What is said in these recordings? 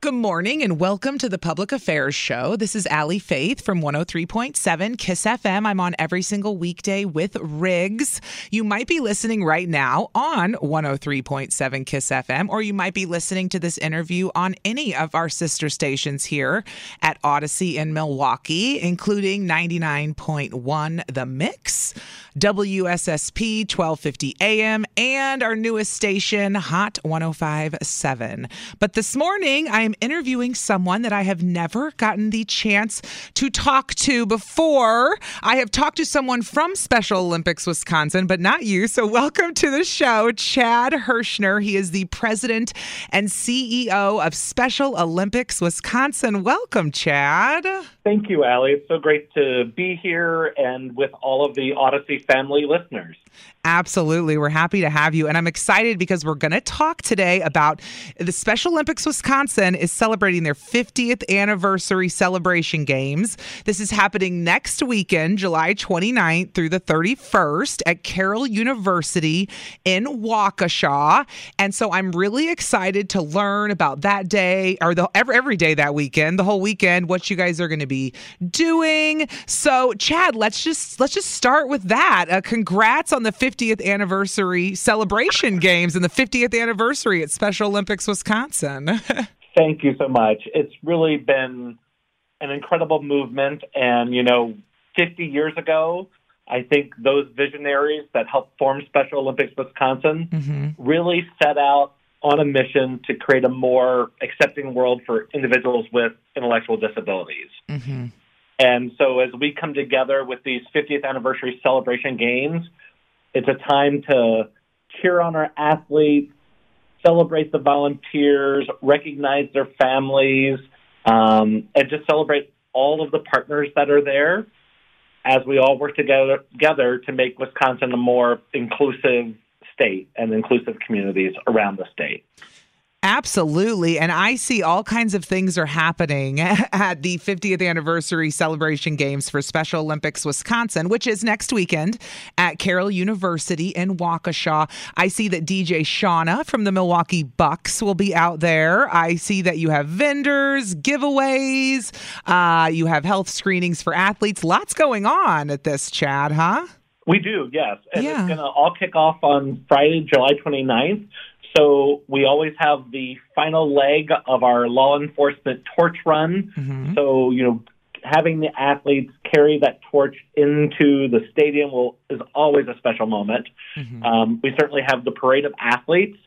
Good morning and welcome to the Public Affairs Show. This is Allie Faith from 103.7 KISS FM. I'm on every single weekday with Riggs. You might be listening right now on 103.7 KISS FM, or you might be listening to this interview on any of our sister stations here at Odyssey in Milwaukee, including 99.1 The Mix, WSSP 1250 AM, and our newest station, Hot 105.7. But this morning, I am interviewing someone that I have never gotten the chance to talk to before. I have talked to someone from Special Olympics Wisconsin, but not you. So welcome to the show, Chad Hirschner. He is the president and CEO of Special Olympics Wisconsin. Welcome, Chad. Thank you, Allie. It's so great to be here and with all of the Odyssey family listeners. Absolutely. We're happy to have you. And I'm excited because we're going to talk today about the Special Olympics Wisconsin is celebrating their 50th anniversary celebration games. This is happening next weekend, July 29th through the 31st at Carroll University in Waukesha. And so I'm really excited to learn about that day, or every day that weekend, the whole weekend, what you guys are going to be doing. So Chad, let's just start with that. Congrats on the 50th anniversary celebration games and the 50th anniversary at Special Olympics Wisconsin. Thank you so much. It's really been an incredible movement. And, 50 years ago, I think those visionaries that helped form Special Olympics Wisconsin really set out on a mission to create a more accepting world for individuals with intellectual disabilities. And so as we come together with these 50th anniversary celebration games, it's a time to cheer on our athletes, celebrate the volunteers, recognize their families, and just celebrate all of the partners that are there as we all work together to make Wisconsin a more inclusive state and inclusive communities around the state. Absolutely. And I see all kinds of things are happening at the 50th anniversary celebration games for Special Olympics Wisconsin, which is next weekend at Carroll University in Waukesha. I see that DJ Shauna from the Milwaukee Bucks will be out there. I see that you have vendors, giveaways, you have health screenings for athletes. Lots going on at this, Chad, huh? We do, yes. And it's going to all kick off on Friday, July 29th. So we always have the final leg of our law enforcement torch run. So, having the athletes carry that torch into the stadium is always a special moment. We certainly have the parade of athletes.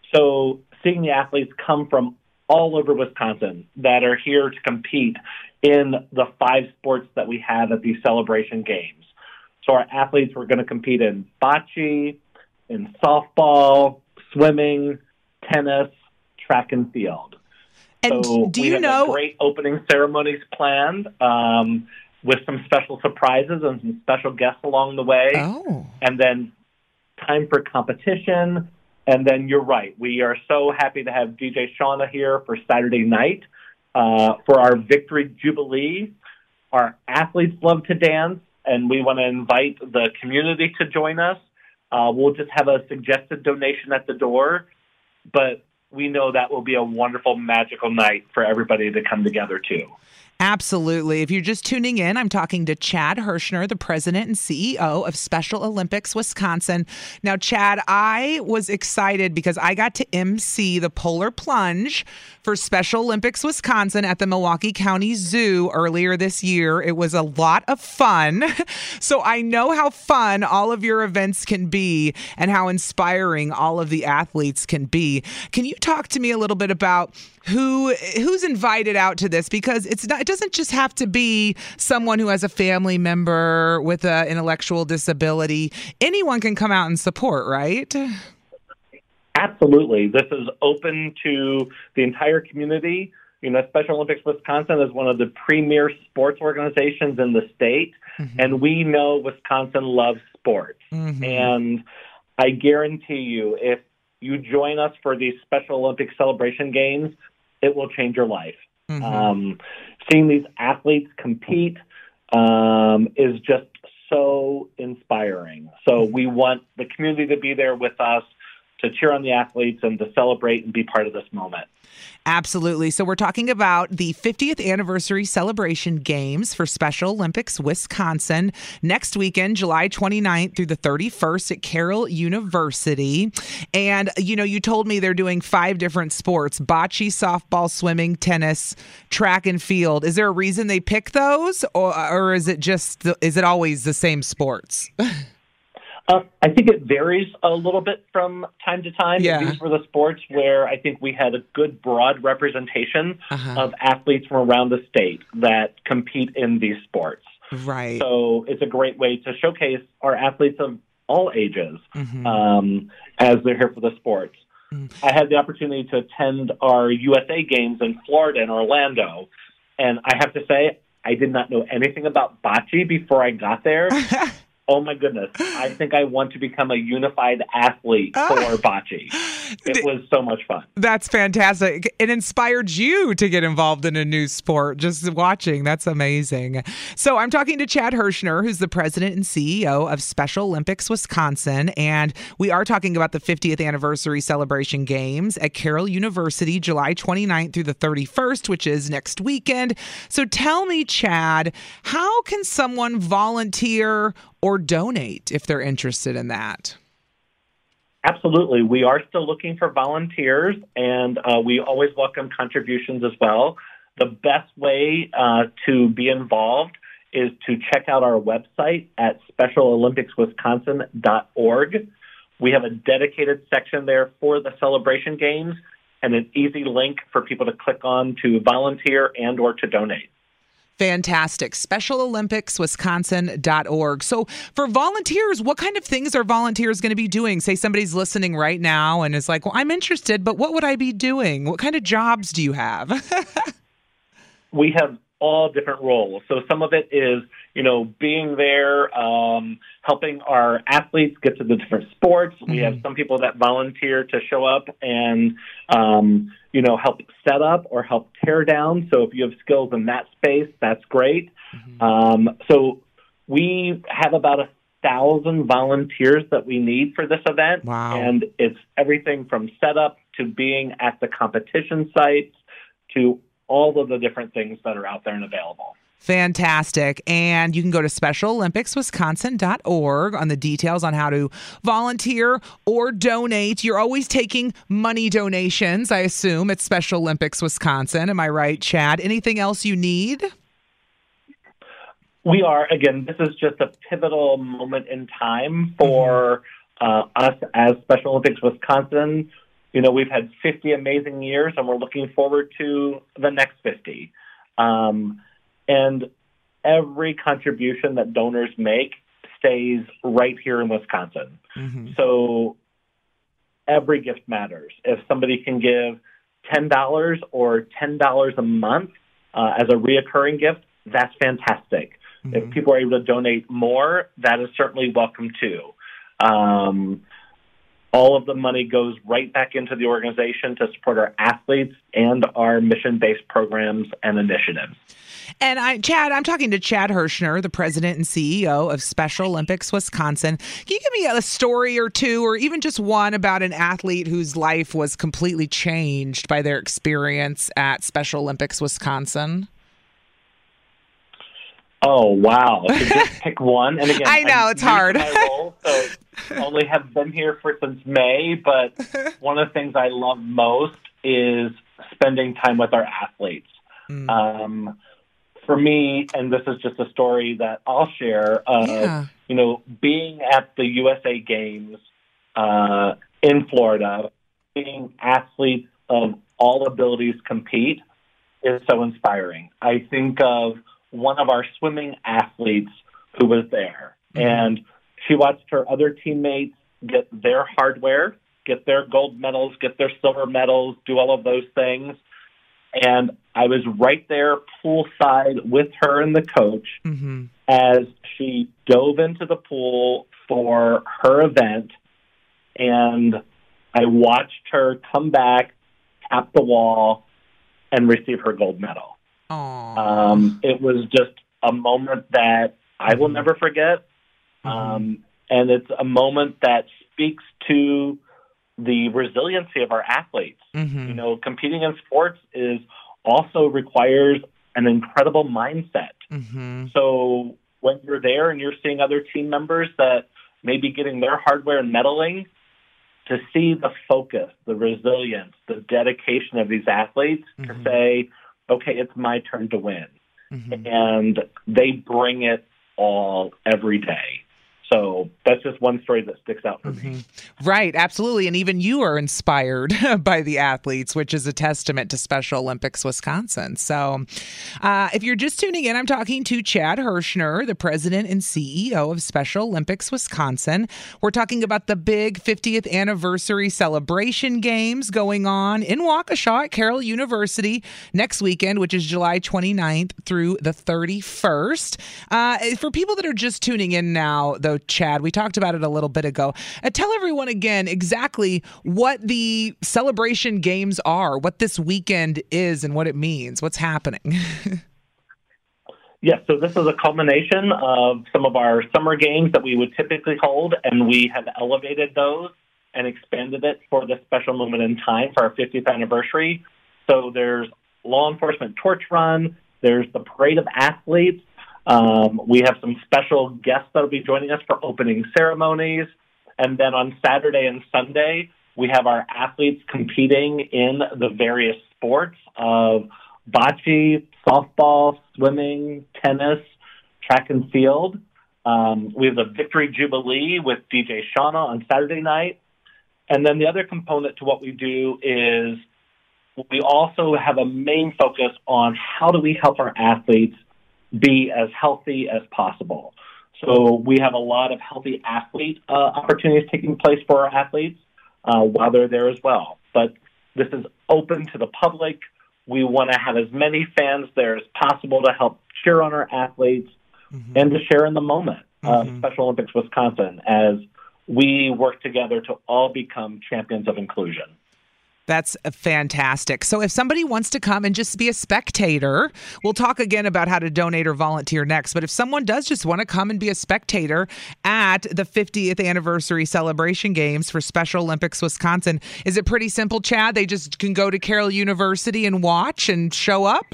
So seeing the athletes come from all over Wisconsin that are here to compete in the 5 sports that we have at these celebration games. So our athletes were going to compete in bocce, in softball, swimming, tennis, track and field. And so do we you have know great opening ceremonies planned with some special surprises and some special guests along the way. And then time for competition. And then you're right. We are so happy to have DJ Shauna here for Saturday night for our Victory Jubilee. Our athletes love to dance, and we want to invite the community to join us. We'll just have a suggested donation at the door, but we know that will be a wonderful, magical night for everybody to come together too. Absolutely. If you're just tuning in, I'm talking to Chad Hirschner, the president and CEO of Special Olympics Wisconsin. Now, Chad, I was excited because I got to MC the Polar Plunge for Special Olympics Wisconsin at the Milwaukee County Zoo earlier this year. It was a lot of fun. So I know how fun all of your events can be and how inspiring all of the athletes can be. Can you talk to me a little bit about who's invited out to this? Because it doesn't just have to be someone who has a family member with an intellectual disability. Anyone can come out and support, right? Absolutely. This is open to the entire community. Special Olympics Wisconsin is one of the premier sports organizations in the state, and we know Wisconsin loves sports. And I guarantee you, if you join us for these Special Olympics celebration games, it will change your life. Seeing these athletes compete is just so inspiring. So we want the community to be there with us to cheer on the athletes and to celebrate and be part of this moment. Absolutely. So we're talking about the 50th anniversary celebration games for Special Olympics Wisconsin next weekend, July 29th through the 31st at Carroll University. And, you told me they're doing 5 different sports: bocce, softball, swimming, tennis, track, and field. Is there a reason they pick those, or is it always the same sports? I think it varies a little bit from time to time. Yeah. These were the sports where I think we had a good broad representation of athletes from around the state that compete in these sports. Right. So it's a great way to showcase our athletes of all ages as they're here for the sports. I had the opportunity to attend our USA games in Florida and Orlando, and I have to say, I did not know anything about bocce before I got there. Oh, my goodness. I think I want to become a unified athlete for bocce. It was so much fun. That's fantastic. It inspired you to get involved in a new sport, just watching. That's amazing. So I'm talking to Chad Hirschner, who's the president and CEO of Special Olympics Wisconsin, and we are talking about the 50th anniversary celebration games at Carroll University, July 29th through the 31st, which is next weekend. So tell me, Chad, how can someone volunteer or donate if they're interested in that? Absolutely. We are still looking for volunteers, and we always welcome contributions as well. The best way to be involved is to check out our website at specialolympicswisconsin.org. We have a dedicated section there for the celebration games and an easy link for people to click on to volunteer and or to donate. Fantastic. SpecialOlympicsWisconsin.org. So for volunteers, what kind of things are volunteers going to be doing? Say somebody's listening right now and is like, well, I'm interested, but what would I be doing? What kind of jobs do you have? We have all different roles. So some of it is, being there, helping our athletes get to the different sports. We have some people that volunteer to show up and, help set up or help tear down. So if you have skills in that space, that's great. So we have about 1,000 volunteers that we need for this event. Wow. And it's everything from setup to being at the competition sites to all of the different things that are out there and available. Fantastic. And you can go to SpecialOlympicsWisconsin.org on the details on how to volunteer or donate. You're always taking money donations, I assume, at Special Olympics Wisconsin. Am I right, Chad? Anything else you need? We are. Again, this is just a pivotal moment in time for us as Special Olympics Wisconsin. We've had 50 amazing years, and we're looking forward to the next 50. And every contribution that donors make stays right here in Wisconsin. So every gift matters. If somebody can give $10 or $10 a month as a reoccurring gift, that's fantastic. If people are able to donate more, that is certainly welcome too. All of the money goes right back into the organization to support our athletes and our mission-based programs and initiatives. And I'm talking to Chad Hirschner, the president and CEO of Special Olympics Wisconsin. Can you give me a story or two, or even just one, about an athlete whose life was completely changed by their experience at Special Olympics Wisconsin? Oh, wow. To just pick one. And again, I know, it's hard. My role, so only have been here since May, but one of the things I love most is spending time with our athletes. For me, and this is just a story that I'll share, being at the USA Games in Florida, seeing athletes of all abilities compete is so inspiring. I think of one of our swimming athletes who was there, and she watched her other teammates get their hardware, get their gold medals, get their silver medals, do all of those things. And I was right there poolside with her and the coach as she dove into the pool for her event. And I watched her come back, tap the wall, and receive her gold medal. It was just a moment that I will never forget. And it's a moment that speaks to the resiliency of our athletes. Mm-hmm. You know, competing in sports also requires an incredible mindset. Mm-hmm. So when you're there and you're seeing other team members that may be getting their hardware and medaling, to see the focus, the resilience, the dedication of these athletes to say, okay, it's my turn to win. And they bring it all every day. So that's just one story that sticks out for me. Right, absolutely. And even you are inspired by the athletes, which is a testament to Special Olympics Wisconsin. So if you're just tuning in, I'm talking to Chad Hirschner, the president and CEO of Special Olympics Wisconsin. We're talking about the big 50th anniversary celebration games going on in Waukesha at Carroll University next weekend, which is July 29th through the 31st. For people that are just tuning in now, though, Chad, we talked about it a little bit ago. Tell everyone again exactly what the celebration games are, what this weekend is and what it means, what's happening. Yes, so this is a culmination of some of our summer games that we would typically hold, and we have elevated those and expanded it for this special moment in time for our 50th anniversary. So there's law enforcement torch run, there's the parade of athletes. We have some special guests that will be joining us for opening ceremonies. And then on Saturday and Sunday, we have our athletes competing in the various sports of bocce, softball, swimming, tennis, track and field. We have the Victory Jubilee with DJ Shauna on Saturday night. And then the other component to what we do is we also have a main focus on how do we help our athletes be as healthy as possible. So we have a lot of healthy athlete opportunities taking place for our athletes while they're there as well. But this is open to the public. We want to have as many fans there as possible to help cheer on our athletes and to share in the moment of Special Olympics Wisconsin as we work together to all become champions of inclusion. That's fantastic. So if somebody wants to come and just be a spectator, we'll talk again about how to donate or volunteer next. But if someone does just want to come and be a spectator at the 50th anniversary celebration games for Special Olympics Wisconsin, is it pretty simple, Chad? They just can go to Carroll University and watch and show up?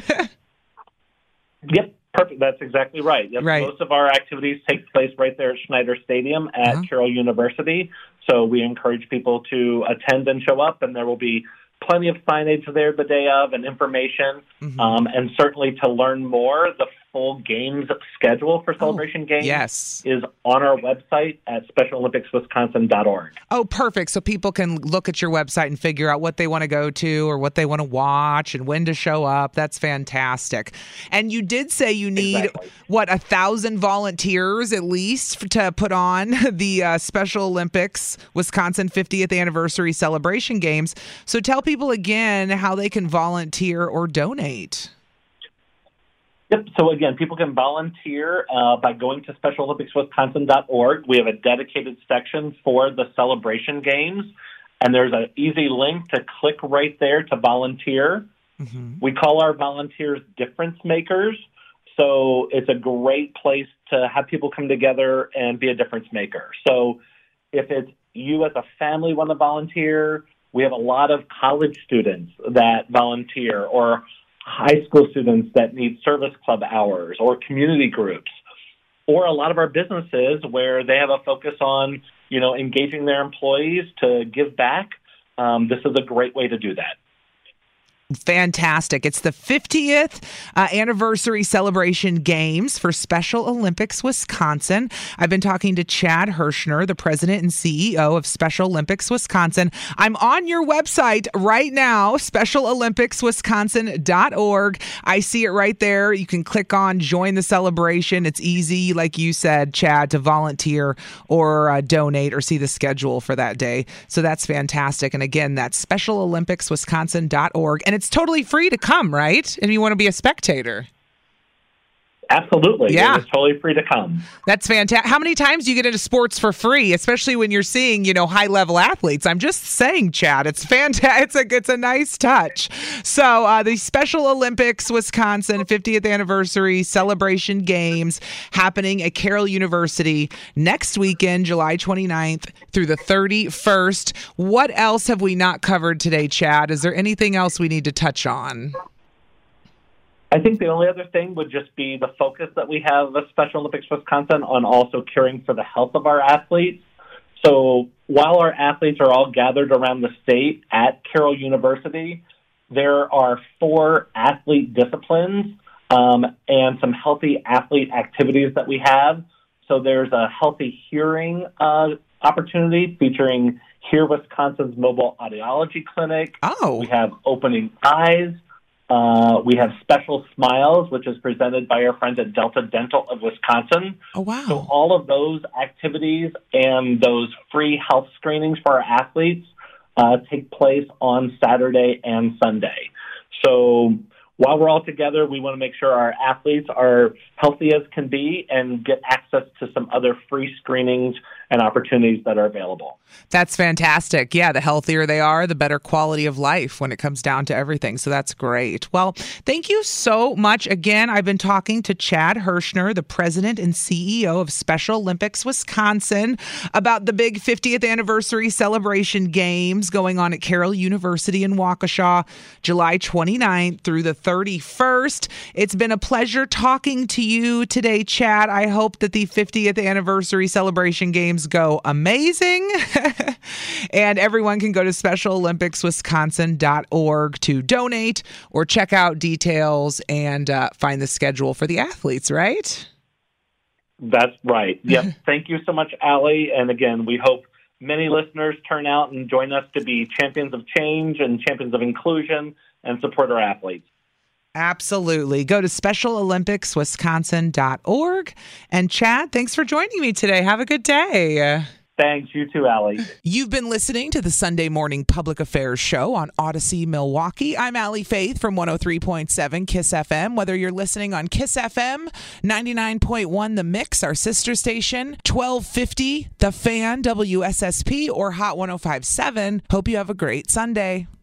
Yep. Perfect. That's exactly right. Yep. Right. Most of our activities take place right there at Schneider Stadium at Carroll University. So we encourage people to attend and show up, and there will be plenty of signage there the day of and information. And certainly to learn more, the full games schedule for Celebration Games is on our website at SpecialOlympicsWisconsin.org. Oh, perfect. So people can look at your website and figure out what they want to go to or what they want to watch and when to show up. That's fantastic. And you did say you need, 1,000 volunteers at least to put on the Special Olympics Wisconsin 50th Anniversary Celebration Games. So tell people again how they can volunteer or donate. Yep. So again, people can volunteer by going to SpecialOlympicsWisconsin.org. We have a dedicated section for the celebration games, and there's an easy link to click right there to volunteer. We call our volunteers difference makers. So it's a great place to have people come together and be a difference maker. So if it's you as a family want to volunteer, we have a lot of college students that volunteer, or high school students that need service club hours, or community groups, or a lot of our businesses where they have a focus on, engaging their employees to give back. This is a great way to do that. Fantastic. It's the 50th anniversary celebration games for Special Olympics Wisconsin. I've been talking to Chad Hirschner, the president and CEO of Special Olympics Wisconsin. I'm on your website right now, SpecialOlympicsWisconsin.org. I see it right there. You can click on join the celebration. It's easy, like you said, Chad, to volunteer or donate or see the schedule for that day. So that's fantastic. And again, that's SpecialOlympicsWisconsin.org. And it's totally free to come, right? And you want to be a spectator. Absolutely. Yeah. It's totally free to come. That's fantastic. How many times do you get into sports for free, especially when you're seeing, high-level athletes? I'm just saying, Chad, it's fantastic. It's a nice touch. So the Special Olympics Wisconsin 50th Anniversary Celebration Games happening at Carroll University next weekend, July 29th through the 31st. What else have we not covered today, Chad? Is there anything else we need to touch on? I think the only other thing would just be the focus that we have at Special Olympics Wisconsin on also caring for the health of our athletes. So while our athletes are all gathered around the state at Carroll University, there are 4 athlete disciplines and some healthy athlete activities that we have. So there's a healthy hearing opportunity featuring Hear Wisconsin's mobile audiology clinic. Oh. We have Opening Eyes. We have Special Smiles, which is presented by our friends at Delta Dental of Wisconsin. Oh, wow. So all of those activities and those free health screenings for our athletes take place on Saturday and Sunday. So while we're all together, we want to make sure our athletes are healthy as can be and get access to some other free screenings and opportunities that are available. That's fantastic. Yeah, the healthier they are, the better quality of life when it comes down to everything. So that's great. Well, thank you so much. Again, I've been talking to Chad Hirschner, the president and CEO of Special Olympics Wisconsin, about the big 50th anniversary celebration games going on at Carroll University in Waukesha, July 29th through the 31st. It's been a pleasure talking to you today, Chad. I hope that the 50th anniversary celebration games go amazing. And everyone can go to specialolympicswisconsin.org to donate or check out details and find the schedule for the athletes, right? That's right. Yep. Thank you so much, Allie. And again, we hope many listeners turn out and join us to be champions of change and champions of inclusion and support our athletes. Absolutely. Go to specialolympicswisconsin.org. And Chad, thanks for joining me today. Have a good day. Thanks. You too, Allie. You've been listening to the Sunday Morning Public Affairs Show on Odyssey Milwaukee. I'm Allie Faith from 103.7 KISS FM. Whether you're listening on KISS FM, 99.1 The Mix, our sister station, 1250 The Fan, WSSP, or Hot 105.7, hope you have a great Sunday.